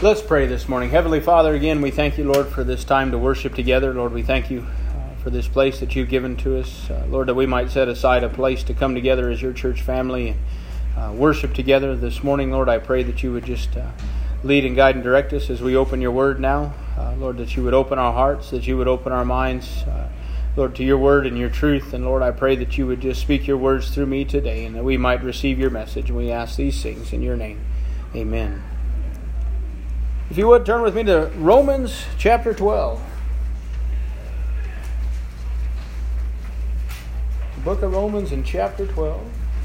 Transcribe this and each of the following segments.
Let's pray this morning. Heavenly Father, again, we thank you, Lord, for this time to worship together. Lord, we thank you for this place that you've given to us. Lord, that we might set aside a place to come together as your church family and worship together this morning. Lord, I pray that you would just lead and guide and direct us as we open your word now. Lord, that you would open our hearts, that you would open our minds, Lord, to your word and your truth. And Lord, I pray that you would just speak your words through me today and that we might receive your message. And we ask these things in your name. Amen. If you would, turn with me to Romans chapter 12. The book of Romans in chapter 12.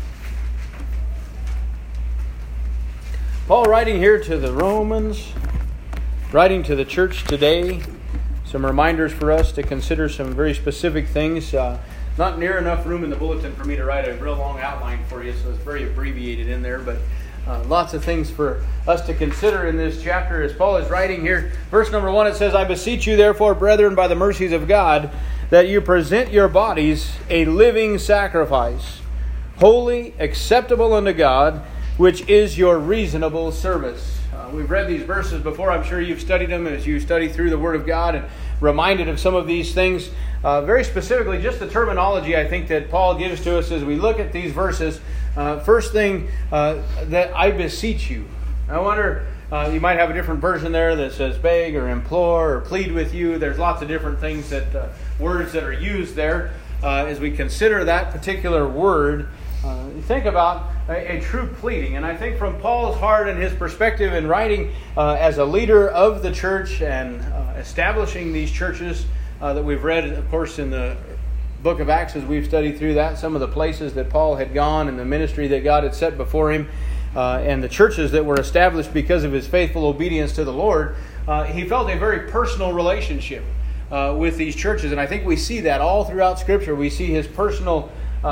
Paul writing here to the Romans, writing to the church today, some reminders for us to consider some very specific things. Not near enough room in the bulletin for me to write a real long outline for you, so it's very abbreviated in there, but lots of things for us to consider in this chapter as Paul is writing here. Verse number 1, it says, I beseech you therefore, brethren, by the mercies of God, that you present your bodies a living sacrifice, holy, acceptable unto God, which is your reasonable service. We've read these verses before. I'm sure you've studied them as you study through the Word of God and reminded of some of these things. Very specifically, just the terminology I think that Paul gives to us as we look at these verses. First thing, that I beseech you. I wonder, you might have a different version there that says beg or implore or plead with you. There's lots of different things that words that are used there. As we consider that particular word, think about a true pleading. And I think from Paul's heart and his perspective in writing as a leader of the church and establishing these churches that we've read, of course, in the book of Acts as we've studied through that, some of the places that Paul had gone and the ministry that God had set before him and the churches that were established because of his faithful obedience to the Lord, he felt a very personal relationship with these churches. And I think we see that all throughout Scripture. We see his personal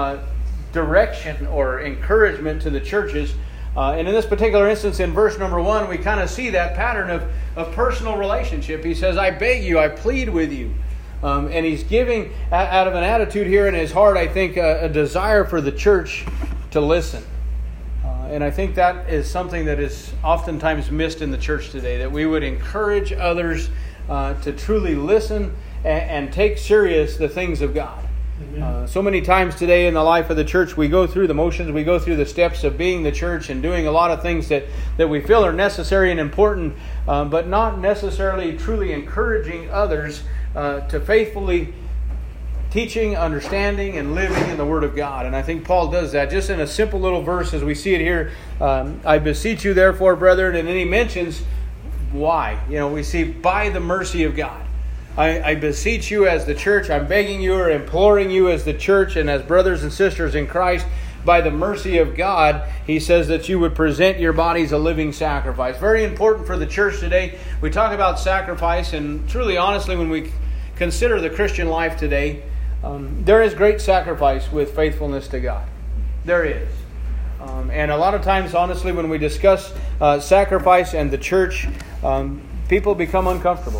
direction or encouragement to the churches. And in this particular instance, in verse number 1, we kind of see that pattern of personal relationship. He says, I beg you, I plead with you. And he's giving out of an attitude here in his heart, I think, a desire for the church to listen. And I think that is something that is oftentimes missed in the church today, that we would encourage others to truly listen and take serious the things of God. So many times today in the life of the church, we go through the motions, we go through the steps of being the church and doing a lot of things that we feel are necessary and important, but not necessarily truly encouraging others to faithfully teaching, understanding, and living in the Word of God. And I think Paul does that just in a simple little verse as we see it here. I beseech you therefore, brethren, and then he mentions why. We see by the mercy of God. I beseech you as the church, I'm begging you or imploring you as the church and as brothers and sisters in Christ, by the mercy of God, he says that you would present your bodies a living sacrifice. Very important for the church today. We talk about sacrifice, and truly, honestly, when we consider the Christian life today, there is great sacrifice with faithfulness to God. There is. And a lot of times, honestly, when we discuss sacrifice and the church, people become uncomfortable.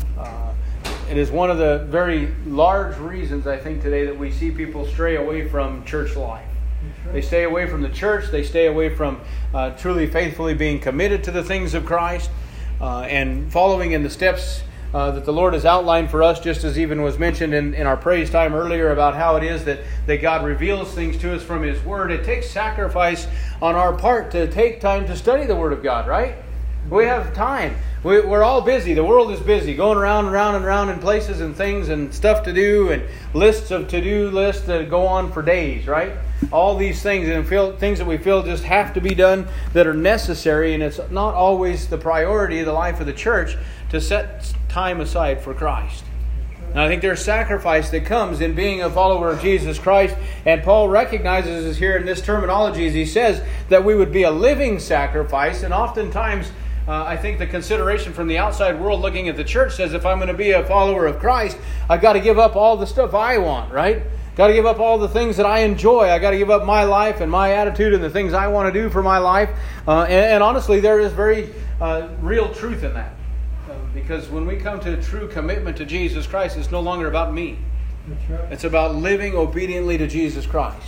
It is one of the very large reasons, I think, today that we see people stray away from church life. They stay away from the church. They stay away from truly faithfully being committed to the things of Christ and following in the steps that the Lord has outlined for us, just as even was mentioned in our praise time earlier about how it is that God reveals things to us from His Word. It takes sacrifice on our part to take time to study the Word of God, right? We have time. We're all busy. The world is busy, going around and round and round in places and things and stuff to do and lists of to-do lists that go on for days, right? All these things and things that we feel just have to be done that are necessary, and it's not always the priority of the life of the church to set time aside for Christ. And I think there's sacrifice that comes in being a follower of Jesus Christ, and Paul recognizes this here in this terminology as he says that we would be a living sacrifice, and oftentimes I think the consideration from the outside world looking at the church says if I'm going to be a follower of Christ, I've got to give up all the stuff I want, right? Got to give up all the things that I enjoy. I got to give up my life and my attitude and the things I want to do for my life. And honestly, there is very real truth in that. Because when we come to true commitment to Jesus Christ, it's no longer about me. That's right. It's about living obediently to Jesus Christ.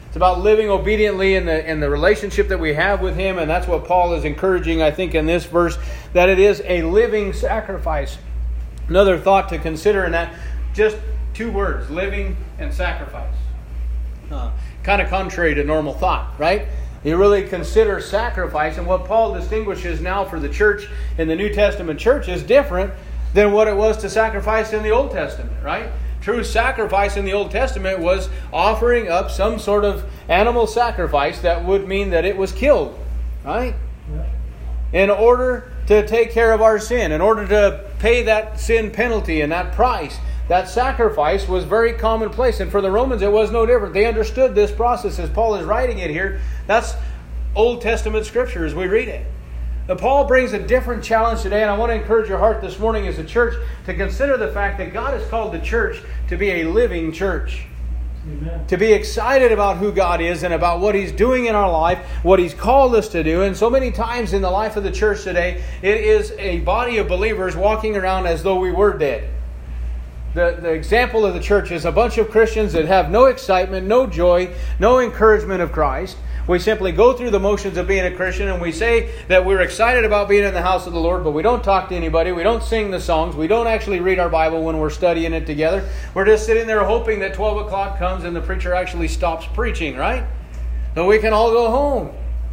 It's about living obediently in the relationship that we have with Him, and that's what Paul is encouraging, I think, in this verse, that it is a living sacrifice. Another thought to consider in that, just two words, living and sacrifice. Kind of contrary to normal thought, right? You really consider sacrifice, and what Paul distinguishes now for the church in the New Testament church is different than what it was to sacrifice in the Old Testament, right? True sacrifice in the Old Testament was offering up some sort of animal sacrifice that would mean that it was killed, right? In order to take care of our sin, in order to pay that sin penalty and that price. That sacrifice was very commonplace. And for the Romans, it was no different. They understood this process as Paul is writing it here. That's Old Testament Scripture as we read it. But Paul brings a different challenge today, and I want to encourage your heart this morning as a church to consider the fact that God has called the church to be a living church. Amen. To be excited about who God is and about what He's doing in our life, what He's called us to do. And so many times in the life of the church today, it is a body of believers walking around as though we were dead. The example of the church is a bunch of Christians that have no excitement, no joy, no encouragement of Christ. We simply go through the motions of being a Christian, and we say that we're excited about being in the house of the Lord, but we don't talk to anybody. We don't sing the songs. We don't actually read our Bible when we're studying it together. We're just sitting there hoping that 12 o'clock comes and the preacher actually stops preaching, right? So we can all go home.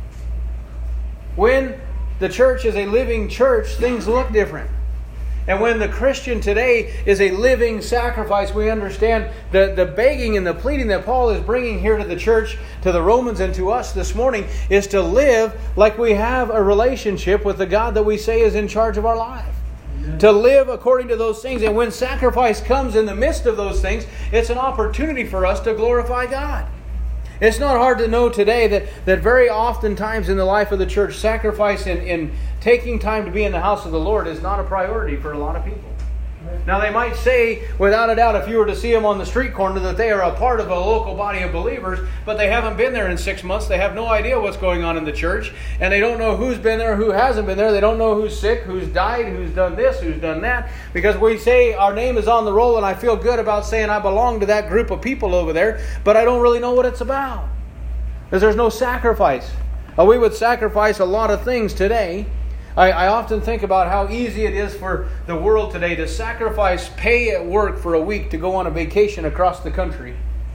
When the church is a living church, things look different. And when the Christian today is a living sacrifice, we understand the begging and the pleading that Paul is bringing here to the church, to the Romans and to us this morning, is to live like we have a relationship with the God that we say is in charge of our life. Amen. To live according to those things. And when sacrifice comes in the midst of those things, it's an opportunity for us to glorify God. It's not hard to know today that very oftentimes in the life of the church, sacrifice in taking time to be in the house of the Lord is not a priority for a lot of people. Now they might say, without a doubt, if you were to see them on the street corner, that they are a part of a local body of believers, but they haven't been there in 6 months. They have no idea what's going on in the church, and they don't know who's been there, who hasn't been there. They don't know who's sick, who's died, who's done this, who's done that, because we say our name is on the roll, and I feel good about saying I belong to that group of people over there, but I don't really know what it's about, because there's no sacrifice. We would sacrifice a lot of things today. I often think about how easy it is for the world today to sacrifice pay at work for a week to go on a vacation across the country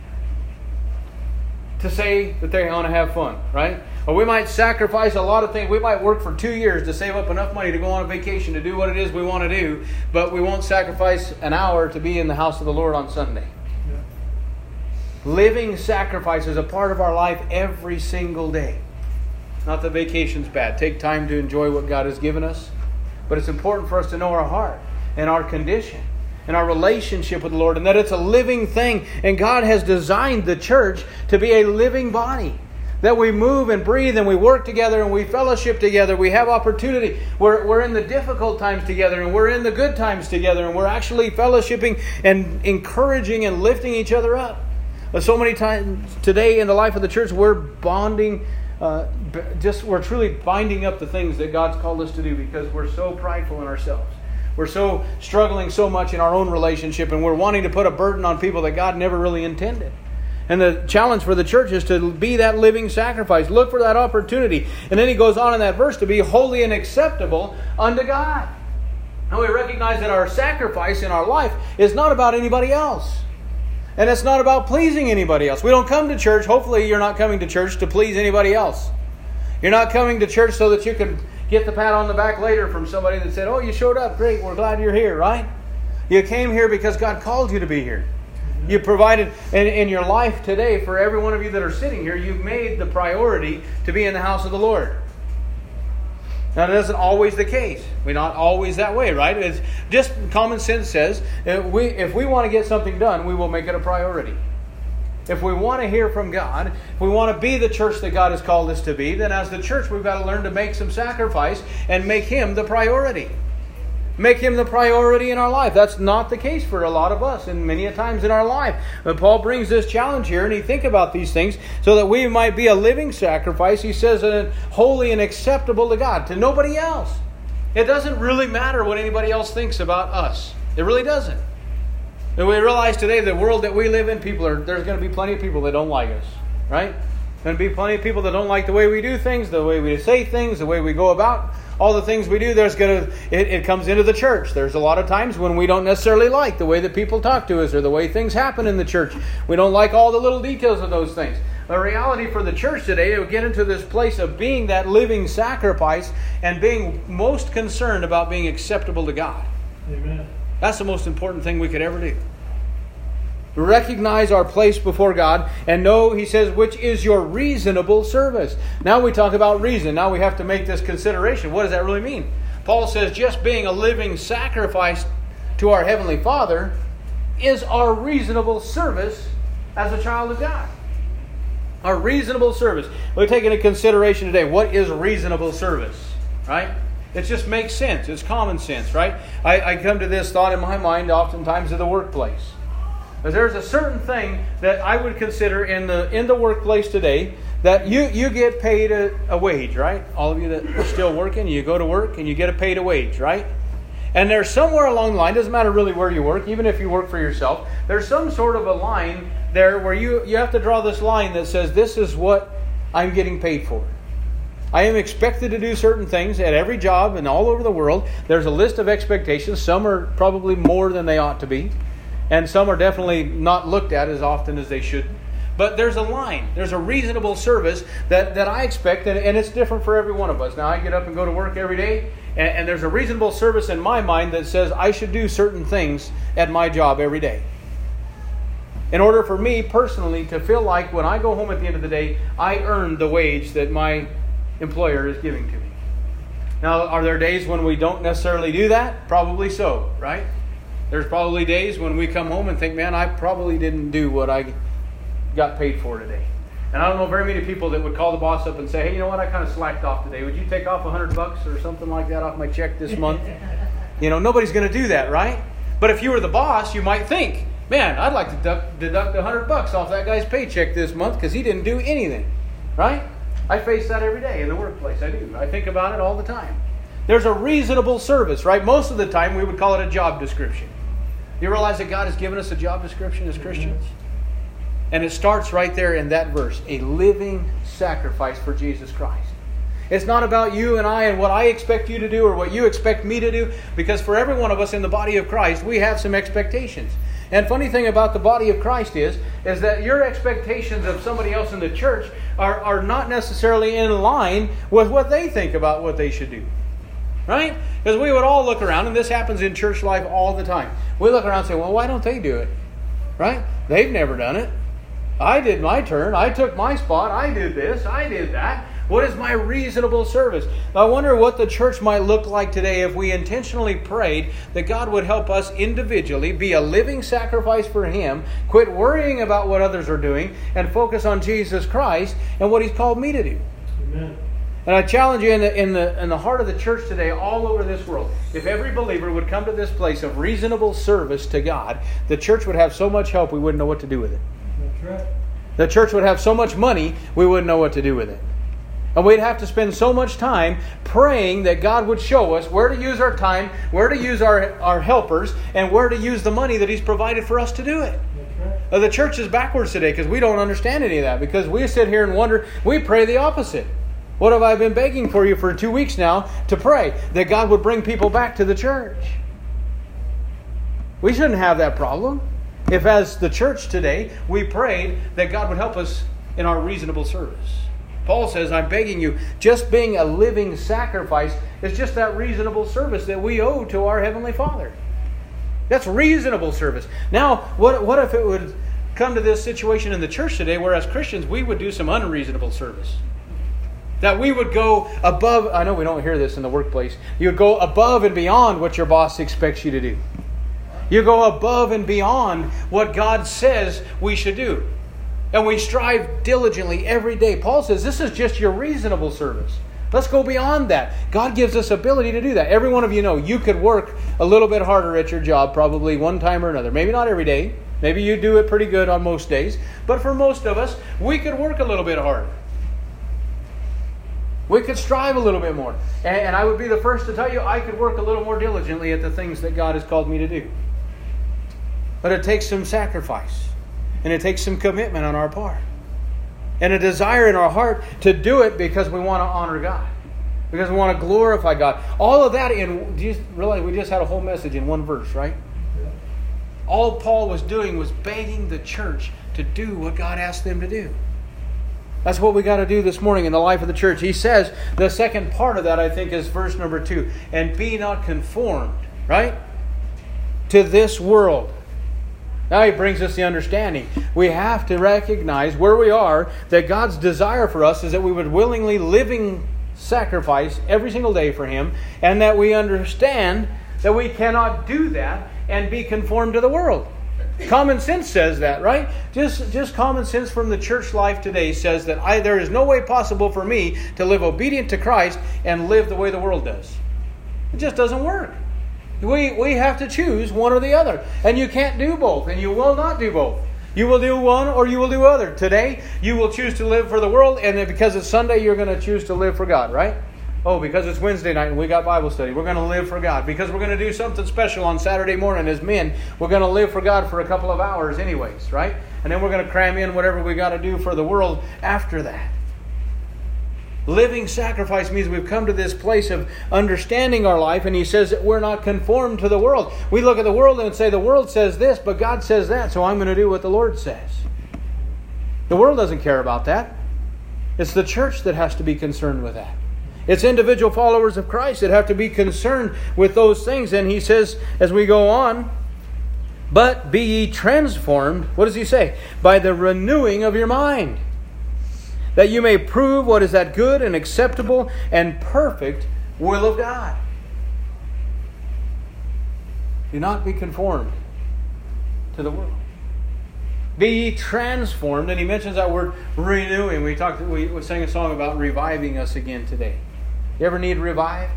to say that they want to have fun, right? Or we might sacrifice a lot of things. We might work for 2 years to save up enough money to go on a vacation to do what it is we want to do, but we won't sacrifice an hour to be in the house of the Lord on Sunday. Yeah. Living sacrifice is a part of our life every single day. Not that vacation's bad. Take time to enjoy what God has given us. But it's important for us to know our heart and our condition and our relationship with the Lord, and that it's a living thing. And God has designed the church to be a living body. That we move and breathe and we work together and we fellowship together. We have opportunity. We're in the difficult times together and we're in the good times together. And we're actually fellowshipping and encouraging and lifting each other up. But so many times today in the life of the church, we're bonding. We're truly binding up the things that God's called us to do because we're so prideful in ourselves. We're so struggling so much in our own relationship, and we're wanting to put a burden on people that God never really intended. And the challenge for the church is to be that living sacrifice. Look for that opportunity. And then he goes on in that verse to be holy and acceptable unto God. And we recognize that our sacrifice in our life is not about anybody else. And it's not about pleasing anybody else. We don't come to church. Hopefully you're not coming to church to please anybody else. You're not coming to church so that you can get the pat on the back later from somebody that said, "Oh, you showed up. Great. We're glad you're here," right? You came here because God called you to be here. You provided in your life today, for every one of you that are sitting here, you've made the priority to be in the house of the Lord. Now, that isn't always the case. We're not always that way, right? It's just common sense says if we want to get something done, we will make it a priority. If we want to hear from God, if we want to be the church that God has called us to be, then as the church, we've got to learn to make some sacrifice and make Him the priority. Make Him the priority in our life. That's not the case for a lot of us and many a times in our life. But Paul brings this challenge here, and he think about these things so that we might be a living sacrifice. He says holy and acceptable to God, to nobody else. It doesn't really matter what anybody else thinks about us. It really doesn't. And we realize today the world that we live in, there's going to be plenty of people that don't like us. right? Going to be plenty of people that don't like the way we do things, the way we say things, the way we go about all the things we do. It comes into the church. There's a lot of times when we don't necessarily like the way that people talk to us or the way things happen in the church. We don't like all the little details of those things. The reality for the church today, to get into this place of being that living sacrifice and being most concerned about being acceptable to God. Amen. That's the most important thing we could ever do. Recognize our place before God and know, he says, which is your reasonable service. Now we talk about reason. Now we have to make this consideration. What does that really mean? Paul says just being a living sacrifice to our Heavenly Father is our reasonable service as a child of God. Our reasonable service. We're taking into consideration today, what is reasonable service? Right? It just makes sense. It's common sense, right? I come to this thought in my mind oftentimes of the workplace. There's a certain thing that I would consider in the workplace today that you get paid a wage, right? All of you that are still working, you go to work and you get paid a wage, right? And there's somewhere along the line, doesn't matter really where you work, even if you work for yourself, there's some sort of a line there where you have to draw this line that says, this is what I'm getting paid for. I am expected to do certain things at every job and all over the world. There's a list of expectations. Some are probably more than they ought to be. And some are definitely not looked at as often as they should. But there's a line. There's a reasonable service that I expect, and it's different for every one of us. Now, I get up and go to work every day, and there's a reasonable service in my mind that says I should do certain things at my job every day. In order for me personally to feel like when I go home at the end of the day, I earned the wage that my employer is giving to me. Now, are there days when we don't necessarily do that? Probably so, right? There's probably days when we come home and think, man, I probably didn't do what I got paid for today. And I don't know very many people that would call the boss up and say, hey, you know what, I kind of slacked off today. Would you take off $100 or something like that off my check this month? Nobody's going to do that, right? But if you were the boss, you might think, man, I'd like to deduct $100 off that guy's paycheck this month because he didn't do anything, right? I face that every day in the workplace. I do. I think about it all the time. There's a reasonable service, right? Most of the time we would call it a job description. You realize that God has given us a job description as Christians? And it starts right there in that verse, a living sacrifice for Jesus Christ. It's not about you and I and what I expect you to do or what you expect me to do, because for every one of us in the body of Christ, we have some expectations. And funny thing about the body of Christ is that your expectations of somebody else in the church are not necessarily in line with what they think about what they should do. Right? Because we would all look around, and this happens in church life all the time. We look around and say, well, why don't they do it? Right? They've never done it. I did my turn. I took my spot. I did this. I did that. What is my reasonable service? I wonder what the church might look like today if we intentionally prayed that God would help us individually be a living sacrifice for Him, quit worrying about what others are doing, and focus on Jesus Christ and what He's called me to do. Amen. And I challenge you in the heart of the church today, all over this world, if every believer would come to this place of reasonable service to God, the church would have so much help we wouldn't know what to do with it. That's right. The church would have so much money we wouldn't know what to do with it. And we'd have to spend so much time praying that God would show us where to use our time, where to use our helpers, and where to use the money that He's provided for us to do it. That's right. The church is backwards today because we don't understand any of that, because we sit here and wonder, we pray the opposite. What have I been begging for you for 2 weeks now to pray? That God would bring people back to the church. We shouldn't have that problem. If as the church today, we prayed that God would help us in our reasonable service. Paul says, I'm begging you, just being a living sacrifice is just that reasonable service that we owe to our Heavenly Father. That's reasonable service. Now, what if it would come to this situation in the church today where as Christians we would do some unreasonable service? That we would go above, I know we don't hear this in the workplace, you would go above and beyond what your boss expects you to do. You go above and beyond what God says we should do. And we strive diligently every day. Paul says this is just your reasonable service. Let's go beyond that. God gives us ability to do that. Every one of you know you could work a little bit harder at your job probably one time or another. Maybe not every day. Maybe you do it pretty good on most days. But for most of us, we could work a little bit harder. We could strive a little bit more. And I would be the first to tell you I could work a little more diligently at the things that God has called me to do. But it takes some sacrifice. And it takes some commitment on our part. and a desire in our heart to do it because we want to honor God, because we want to glorify God. All of that do you realize we just had a whole message in one verse, right? All Paul was doing was begging the church to do what God asked them to do. That's what we got to do this morning in the life of the church. He says, the second part of that, I think, is verse number 2. And be not conformed, right, to this world. Now he brings us the understanding. We have to recognize where we are, that God's desire for us is that we would willingly living sacrifice every single day for Him, and that we understand that we cannot do that and be conformed to the world. Common sense says that, right? Just common sense from the church life today says that there is no way possible for me to live obedient to Christ and live the way the world does. It just doesn't work. We have to choose one or the other. And you can't do both, and you will not do both. You will do one or you will do other. Today, you will choose to live for the world, and then because it's Sunday, you're going to choose to live for God, right? Oh, because it's Wednesday night and we got Bible study, we're going to live for God. Because we're going to do something special on Saturday morning as men, we're going to live for God for a couple of hours anyways, right? And then we're going to cram in whatever we got to do for the world after that. Living sacrifice means we've come to this place of understanding our life, and he says that we're not conformed to the world. We look at the world and say, the world says this, but God says that, so I'm going to do what the Lord says. The world doesn't care about that. It's the church that has to be concerned with that. It's individual followers of Christ that have to be concerned with those things. And he says, as we go on, but be ye transformed, what does he say? By the renewing of your mind, that you may prove what is that good and acceptable and perfect will of God. Do not be conformed to the world. Be ye transformed. And he mentions that word renewing. We sang a song about reviving us again today. You ever need revived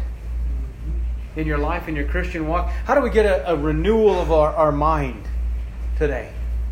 in your life, in your Christian walk? How do we get a renewal of our mind today?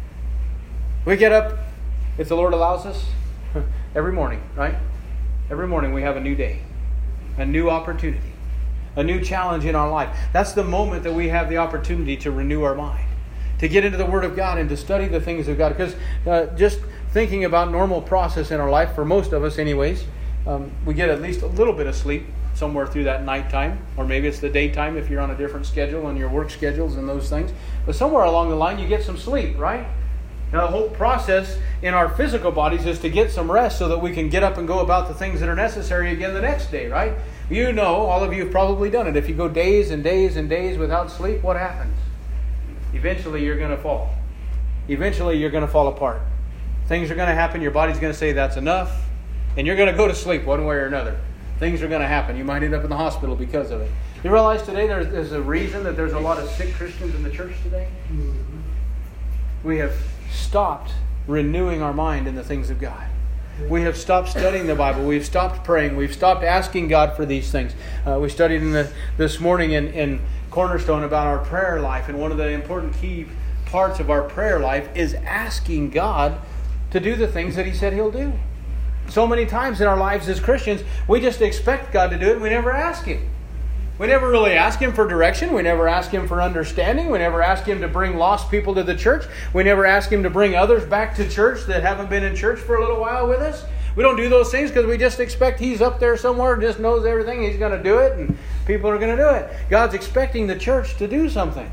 We get up, if the Lord allows us, every morning, right? Every morning we have a new day, a new opportunity, a new challenge in our life. That's the moment that we have the opportunity to renew our mind, to get into the Word of God and to study the things of God. Because just thinking about normal process in our life, for most of us anyways, we get at least a little bit of sleep somewhere through that nighttime, or maybe it's the daytime if you're on a different schedule on your work schedules and those things. But somewhere along the line you get some sleep, right? Now the whole process in our physical bodies is to get some rest so that we can get up and go about the things that are necessary again the next day, right? You know, all of you have probably done it. If you go days and days and days without sleep, what happens? Eventually you're going to fall. Eventually you're going to fall apart. Things are going to happen. Your body's going to say that's enough. And you're going to go to sleep one way or another. Things are going to happen. You might end up in the hospital because of it. You realize today there's a reason that there's a lot of sick Christians in the church today? Mm-hmm. We have stopped renewing our mind in the things of God. We have stopped studying the Bible. We've stopped praying. We've stopped asking God for these things. We studied this morning in Cornerstone about our prayer life. And one of the important key parts of our prayer life is asking God to do the things that He said He'll do. So many times in our lives as Christians, we just expect God to do it and we never ask Him. We never really ask Him for direction. We never ask Him for understanding. We never ask Him to bring lost people to the church. We never ask Him to bring others back to church that haven't been in church for a little while with us. We don't do those things because we just expect He's up there somewhere and just knows everything. He's going to do it and people are going to do it. God's expecting the church to do something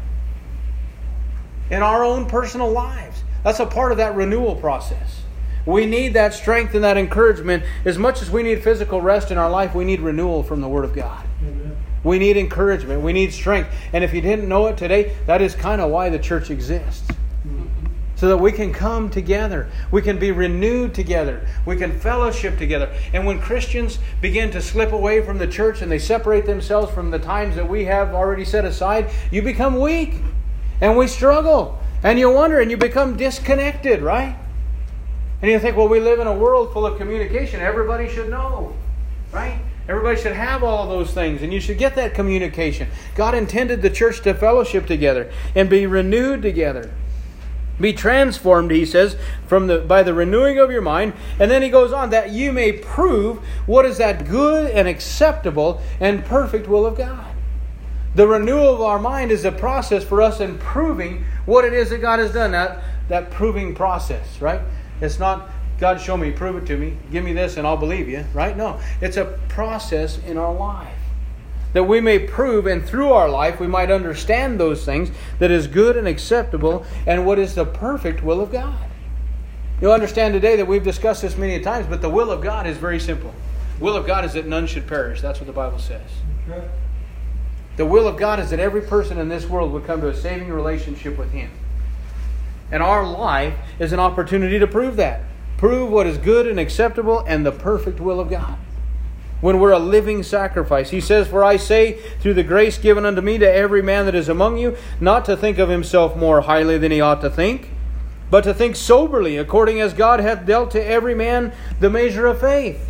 in our own personal lives. That's a part of that renewal process. We need that strength and that encouragement. As much as we need physical rest in our life, we need renewal from the Word of God. Amen. We need encouragement. We need strength. And if you didn't know it today, that is kind of why the church exists. Mm-hmm. So that we can come together. We can be renewed together. We can fellowship together. And when Christians begin to slip away from the church and they separate themselves from the times that we have already set aside, you become weak. And we struggle. And you wonder and you become disconnected, right? And you think, well, we live in a world full of communication. Everybody should know, right? Everybody should have all of those things. And you should get that communication. God intended the church to fellowship together and be renewed together. Be transformed, he says, by the renewing of your mind. And then he goes on, that you may prove what is that good and acceptable and perfect will of God. The renewal of our mind is a process for us in proving what it is that God has done. That proving process, right? It's not God, show me, prove it to me, give me this and I'll believe you, right? No, it's a process in our life that we may prove, and through our life we might understand those things that is good and acceptable and what is the perfect will of God. You'll understand today that we've discussed this many times, but the will of God is very simple. The will of God is that none should perish. That's what the Bible says. That's right. The will of God is that every person in this world would come to a saving relationship with Him. And our life is an opportunity to prove that. Prove what is good and acceptable and the perfect will of God. When we're a living sacrifice. He says, "For I say, through the grace given unto me, to every man that is among you, not to think of himself more highly than he ought to think, but to think soberly, according as God hath dealt to every man the measure of faith.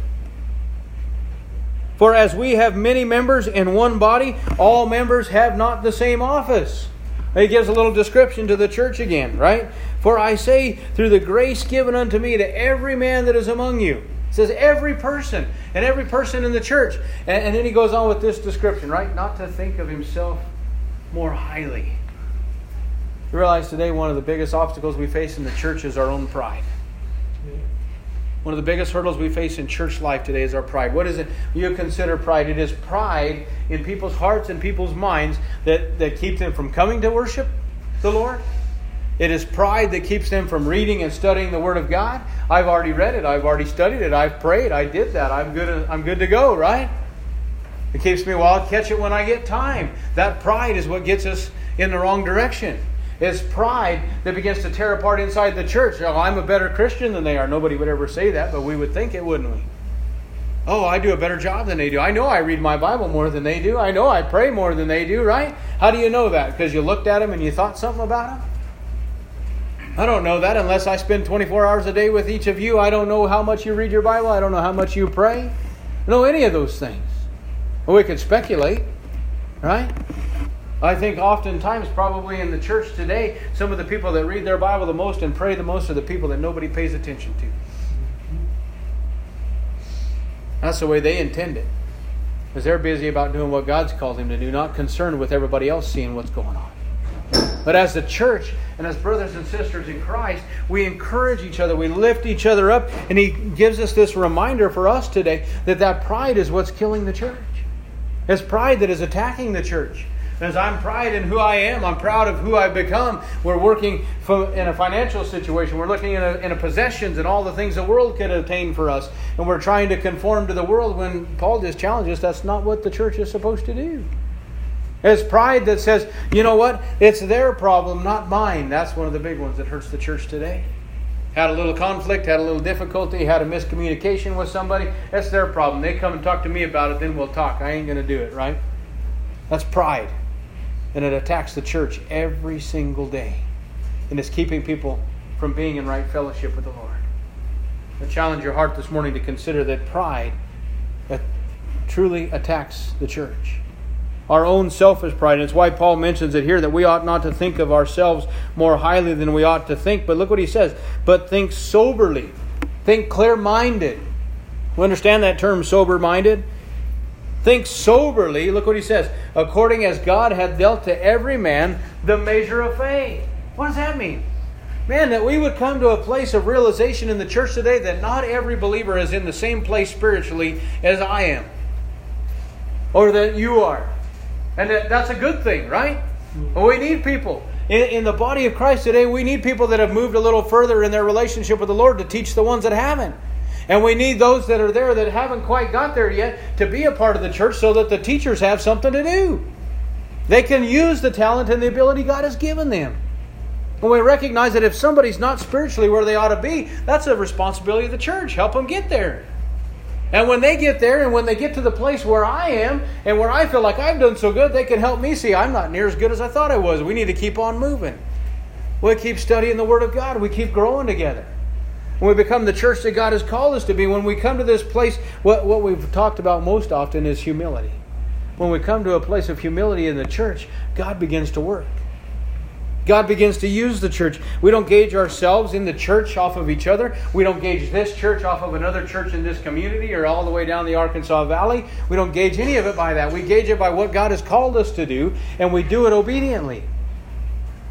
For as we have many members in one body, all members have not the same office." He gives a little description to the church again, right? "For I say, through the grace given unto me, to every man that is among you." It says every person, and every person in the church. And then he goes on with this description, right? "Not to think of himself more highly." You realize today one of the biggest obstacles we face in the church is our own pride. One of the biggest hurdles we face in church life today is our pride. What is it you consider pride? It is pride in people's hearts and people's minds that keep them from coming to worship the Lord. It is pride that keeps them from reading and studying the Word of God. I've already read it. I've already studied it. I've prayed. I did that. I'm good to go, right? It keeps me, well, I'll catch it when I get time. That pride is what gets us in the wrong direction. It's pride that begins to tear apart inside the church. Oh, I'm a better Christian than they are. Nobody would ever say that, but we would think it, wouldn't we? Oh, I do a better job than they do. I know I read my Bible more than they do. I know I pray more than they do, right? How do you know that? Because you looked at them and you thought something about them? I don't know that unless I spend 24 hours a day with each of you. I don't know how much you read your Bible. I don't know how much you pray. I don't know any of those things. Well, we could speculate, right? I think oftentimes, probably in the church today, some of the people that read their Bible the most and pray the most are the people that nobody pays attention to. That's the way they intend it. Because they're busy about doing what God's called them to do, not concerned with everybody else seeing what's going on. But as the church and as brothers and sisters in Christ, we encourage each other, we lift each other up, and He gives us this reminder for us today that pride is what's killing the church. It's pride that is attacking the church. As I'm pride in who I am, I'm proud of who I've become. We're working in a financial situation. We're looking in a possessions and all the things the world can attain for us. And we're trying to conform to the world when Paul just challenges us. That's not what the church is supposed to do. It's pride that says, you know what? It's their problem, not mine. That's one of the big ones that hurts the church today. Had a little conflict, had a little difficulty, had a miscommunication with somebody. That's their problem. They come and talk to me about it, then we'll talk. I ain't going to do it, right? That's pride. And it attacks the church every single day. And it's keeping people from being in right fellowship with the Lord. I challenge your heart this morning to consider that pride that truly attacks the church. Our own selfish pride. And it's why Paul mentions it here, that we ought not to think of ourselves more highly than we ought to think. But look what he says. But think soberly. Think clear-minded. We understand that term, sober-minded? Think soberly, look what he says, according as God hath dealt to every man the measure of faith. What does that mean? Man, that we would come to a place of realization in the church today that not every believer is in the same place spiritually as I am. Or that you are. And that's a good thing, right? Well, we need people. In the body of Christ today, we need people that have moved a little further in their relationship with the Lord to teach the ones that haven't. And we need those that are there that haven't quite got there yet to be a part of the church so that the teachers have something to do. They can use the talent and the ability God has given them. When we recognize that if somebody's not spiritually where they ought to be, that's a responsibility of the church. Help them get there. And when they get there and when they get to the place where I am and where I feel like I've done so good, they can help me see I'm not near as good as I thought I was. We need to keep on moving. We keep studying the Word of God. We keep growing together. When we become the church that God has called us to be, when we come to this place, what we've talked about most often is humility. When we come to a place of humility in the church, God begins to work. God begins to use the church. We don't gauge ourselves in the church off of each other. We don't gauge this church off of another church in this community or all the way down the Arkansas Valley. We don't gauge any of it by that. We gauge it by what God has called us to do, and we do it obediently.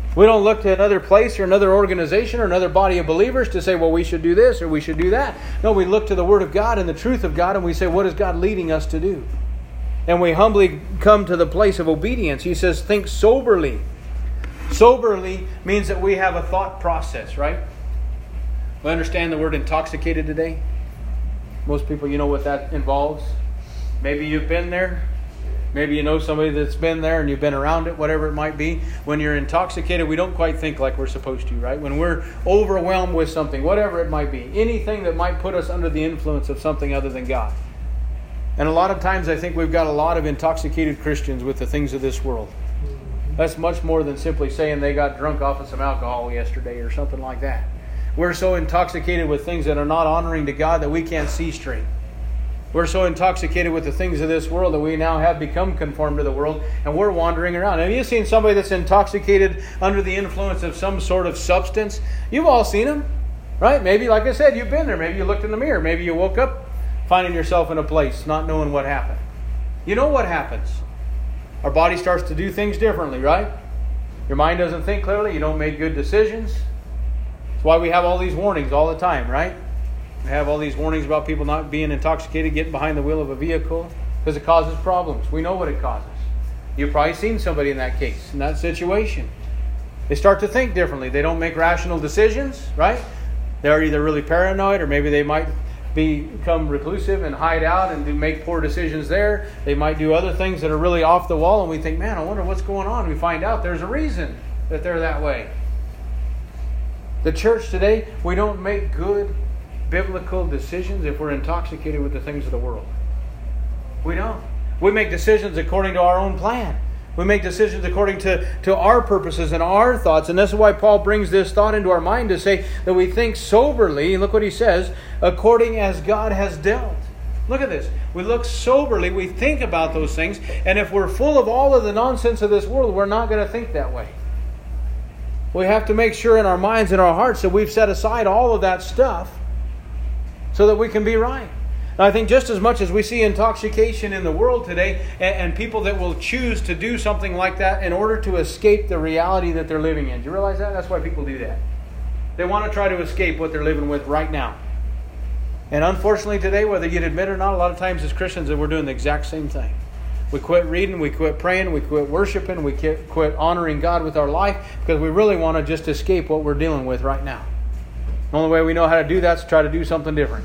We don't look to another place or another organization or another body of believers to say, well, we should do this or we should do that. No, we look to the Word of God and the truth of God and we say, what is God leading us to do? And we humbly come to the place of obedience. He says, think soberly. Soberly means that we have a thought process, right? We understand the word intoxicated today. Most people, you know what that involves. Maybe you've been there. Maybe you know somebody that's been there and you've been around it, whatever it might be. When you're intoxicated, we don't quite think like we're supposed to, right? When we're overwhelmed with something, whatever it might be. Anything that might put us under the influence of something other than God. And a lot of times I think we've got a lot of intoxicated Christians with the things of this world. That's much more than simply saying they got drunk off of some alcohol yesterday or something like that. We're so intoxicated with things that are not honoring to God that we can't see straight. We're so intoxicated with the things of this world that we now have become conformed to the world and we're wandering around. Have you seen somebody that's intoxicated under the influence of some sort of substance? You've all seen them, right? Maybe, like I said, you've been there. Maybe you looked in the mirror. Maybe you woke up finding yourself in a place not knowing what happened. You know what happens. Our body starts to do things differently, right? Your mind doesn't think clearly. You don't make good decisions. That's why we have all these warnings all the time, right? We have all these warnings about people not being intoxicated, getting behind the wheel of a vehicle, because it causes problems. We know what it causes. You've probably seen somebody in that case, in that situation. They start to think differently. They don't make rational decisions, right? They're either really paranoid or maybe they might become reclusive and hide out and make poor decisions there. They might do other things that are really off the wall and we think, man, I wonder what's going on. We find out there's a reason that they're that way. The church today, we don't make good biblical decisions if we're intoxicated with the things of the world. We don't. We make decisions according to our own plan. We make decisions according to our purposes and our thoughts. And this is why Paul brings this thought into our mind to say that we think soberly. Look what he says, according as God has dealt. Look at this. We look soberly. We think about those things. And if we're full of all of the nonsense of this world, we're not going to think that way. We have to make sure in our minds and our hearts that we've set aside all of that stuff so that we can be right. And I think just as much as we see intoxication in the world today and people that will choose to do something like that in order to escape the reality that they're living in. Do you realize that? That's why people do that. They want to try to escape what they're living with right now. And unfortunately today, whether you'd admit it or not, a lot of times as Christians we're doing the exact same thing. We quit reading, we quit praying, we quit worshiping, we quit honoring God with our life because we really want to just escape what we're dealing with right now. The only way we know how to do that is to try to do something different.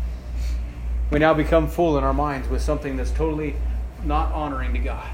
We now become full in our minds with something that's totally not honoring to God.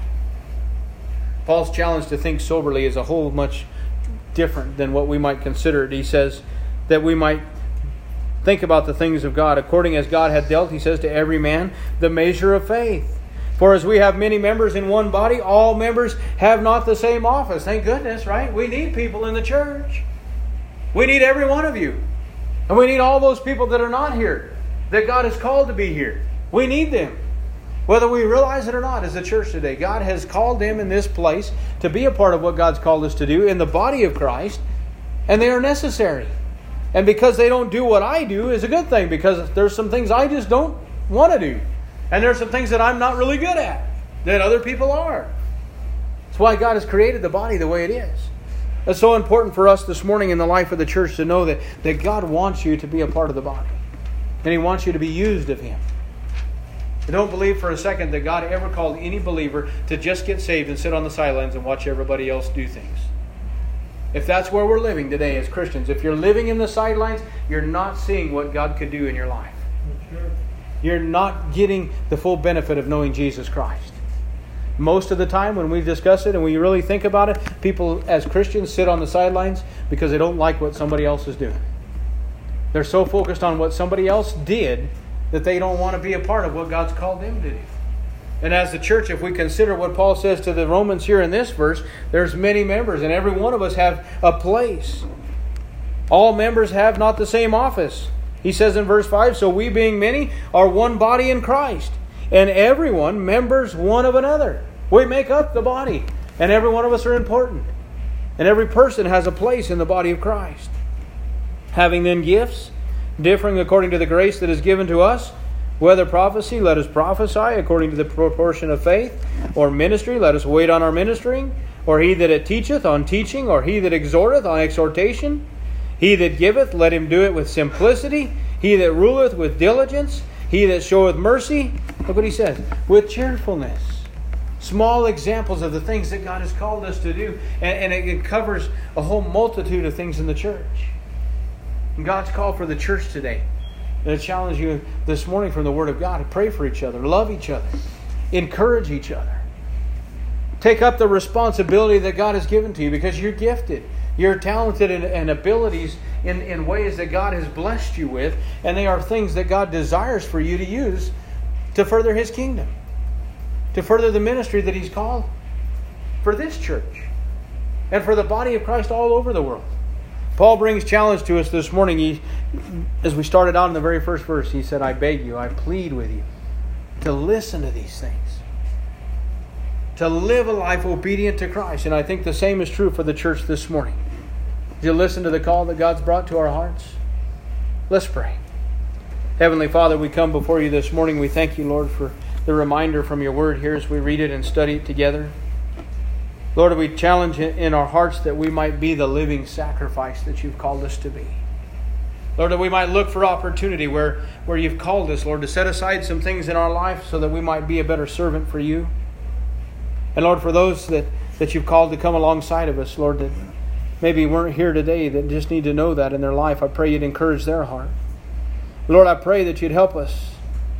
Paul's challenge to think soberly is a whole much different than what we might consider it. He says that we might think about the things of God according as God hath dealt, he says, to every man the measure of faith. For as we have many members in one body, all members have not the same office. Thank goodness, right? We need people in the church. We need every one of you. And we need all those people that are not here, that God has called to be here. We need them. Whether we realize it or not as a church today, God has called them in this place to be a part of what God's called us to do in the body of Christ. And they are necessary. And because they don't do what I do is a good thing, because there's some things I just don't want to do. And there's some things that I'm not really good at that other people are. That's why God has created the body the way it is. It's so important for us this morning in the life of the church to know that God wants you to be a part of the body. And He wants you to be used of Him. I don't believe for a second that God ever called any believer to just get saved and sit on the sidelines and watch everybody else do things. If that's where we're living today as Christians, if you're living in the sidelines, you're not seeing what God could do in your life. Sure. You're not getting the full benefit of knowing Jesus Christ. Most of the time when we discuss it and we really think about it, people as Christians sit on the sidelines because they don't like what somebody else is doing. They're so focused on what somebody else did that they don't want to be a part of what God's called them to do. And as the church, if we consider what Paul says to the Romans here in this verse, there's many members and every one of us have a place. All members have not the same office. He says in verse 5, so we being many are one body in Christ, and everyone members one of another. We make up the body, and every one of us are important. And every person has a place in the body of Christ. Having then gifts, differing according to the grace that is given to us, whether prophecy, let us prophesy according to the proportion of faith, or ministry, let us wait on our ministering, Or he that teacheth, on teaching? Or he that exhorteth, on exhortation? He that giveth, let him do it with simplicity. He that ruleth, with diligence. He that showeth mercy, look what he says, with cheerfulness. Small examples of the things that God has called us to do. And it covers a whole multitude of things in the church. And God's call for the church today. And I challenge you this morning from the Word of God to pray for each other, love each other, encourage each other. Take up the responsibility that God has given to you because you're gifted. You're talented and abilities in ways that God has blessed you with. And they are things that God desires for you to use to further His kingdom. To further the ministry that He's called for this church. And for the body of Christ all over the world. Paul brings challenge to us this morning. As we started out in the very first verse, he said, I beg you, I plead with you to listen to these things. To live a life obedient to Christ. And I think the same is true for the church this morning. Did you listen to the call that God's brought to our hearts? Let's pray. Heavenly Father, we come before you this morning. We thank you, Lord, for the reminder from your word here as we read it and study it together. Lord, we challenge in our hearts that we might be the living sacrifice that you've called us to be. Lord, that we might look for opportunity where you've called us, Lord, to set aside some things in our life so that we might be a better servant for you. And Lord, for those that you've called to come alongside of us, Lord, that maybe weren't here today, that just need to know that in their life, I pray you'd encourage their heart. Lord, I pray that you'd help us,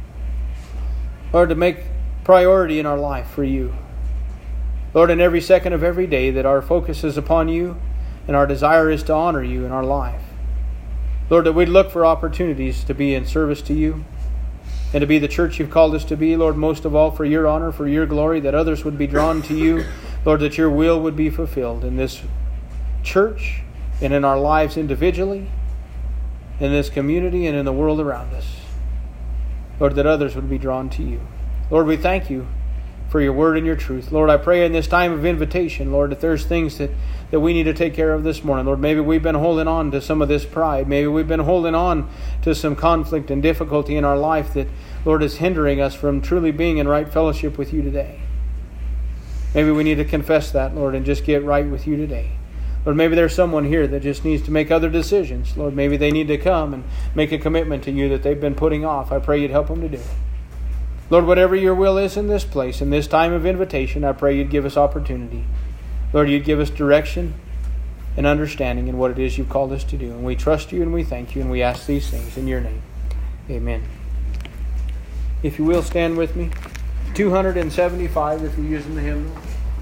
Lord, to make priority in our life for you. Lord, in every second of every day that our focus is upon you and our desire is to honor you in our life. Lord, that we'd look for opportunities to be in service to you and to be the church you've called us to be, Lord, most of all for your honor, for your glory, that others would be drawn to you. Lord, that your will would be fulfilled in this church and in our lives individually, in this community and in the world around us. Lord, that others would be drawn to you. Lord, we thank you for your word and your truth. Lord, I pray in this time of invitation, Lord, if there's things that we need to take care of this morning. Lord, maybe we've been holding on to some of this pride. Maybe we've been holding on to some conflict and difficulty in our life that, Lord, is hindering us from truly being in right fellowship with you today. Maybe we need to confess that, Lord, and just get right with you today. Lord, maybe there's someone here that just needs to make other decisions. Lord, maybe they need to come and make a commitment to you that they've been putting off. I pray you'd help them to do it. Lord, whatever your will is in this place, in this time of invitation, I pray you'd give us opportunity. Lord, you'd give us direction and understanding in what it is you've called us to do. And we trust you and we thank you and we ask these things in your name. Amen. If you will, stand with me. 275 if you're using the hymnal.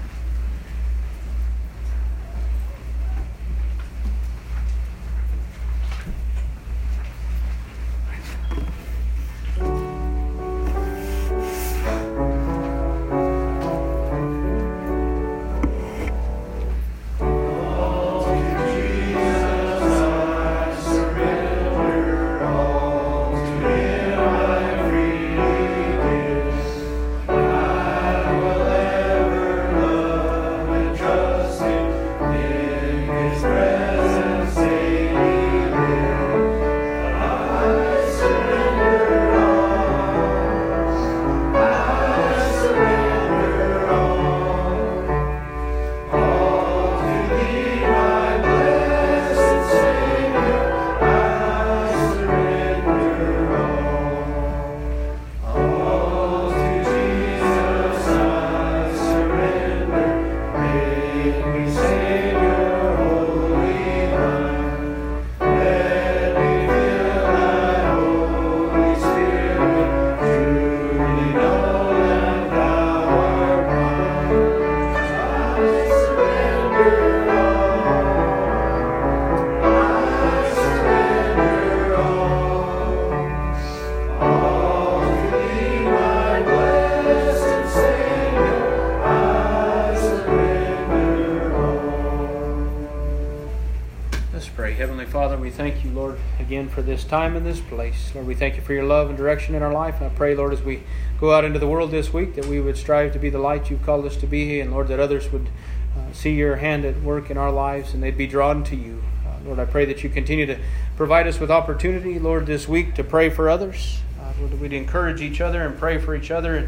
Thank you, Lord, again for this time and this place. Lord, we thank you for your love and direction in our life. And I pray, Lord, as we go out into the world this week, that we would strive to be the light you've called us to be. And, Lord, that others would see your hand at work in our lives and they'd be drawn to you. Lord, I pray that you continue to provide us with opportunity, Lord, this week to pray for others. Lord, that we'd encourage each other and pray for each other. And,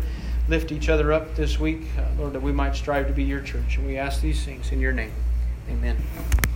lift each other up this week, Lord, that we might strive to be your church. And we ask these things in your name. Amen.